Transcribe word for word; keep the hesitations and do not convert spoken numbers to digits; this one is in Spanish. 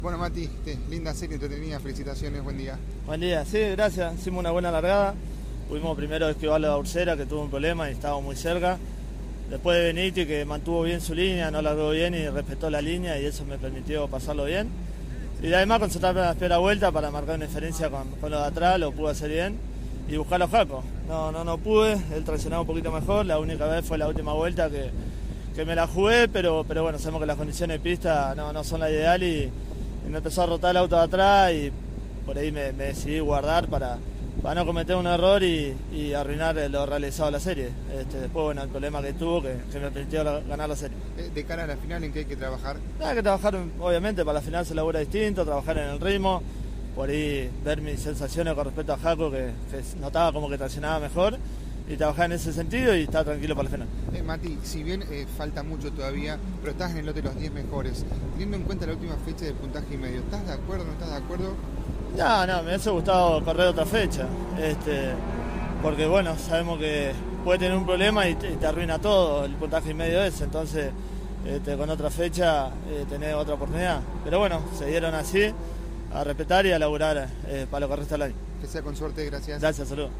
Bueno, Mati, este, linda serie, entretenida, felicitaciones, buen día. Buen día, sí, gracias, hicimos una buena largada. Pudimos primero esquivar a Ursera, que tuvo un problema y estábamos muy cerca. Después de Beniti, que mantuvo bien su línea, no largó bien y respetó la línea, y eso me permitió pasarlo bien. Y además concentrarme en la primera vuelta para marcar una diferencia con, con los de atrás, lo pude hacer bien. Y buscar los jacos. No, no, no pude, él traicionaba un poquito mejor, la única vez fue la última vuelta que, que me la jugué, pero, pero bueno, sabemos que las condiciones de pista no, no son la ideal y, y me empezó a rotar el auto de atrás y por ahí me, me decidí guardar para, para no cometer un error y, y arruinar lo realizado de la serie. Este, después, bueno, el problema que tuvo que, que me permitió ganar la serie. De cara a la final, ¿en qué hay que trabajar? Hay que trabajar, obviamente, para la final se labura distinto, trabajar en el ritmo, por ahí ver mis sensaciones con respecto a Jaco, que, que notaba como que traccionaba mejor, y trabajar en ese sentido y estar tranquilo para la final. Eh, Mati, si bien eh, falta mucho todavía, pero estás en el lote de los diez mejores, teniendo en cuenta la última fecha de puntaje y medio, ¿estás de acuerdo o no estás de acuerdo? No, no, me hubiese gustado correr otra fecha, este, porque bueno, sabemos que puede tener un problema y te, y te arruina todo el puntaje y medio ese, entonces este, con otra fecha eh, tenés otra oportunidad. Pero bueno, se dieron así, a respetar y a laburar eh, para lo que resta del año. Que sea con suerte, gracias. Gracias, saludos.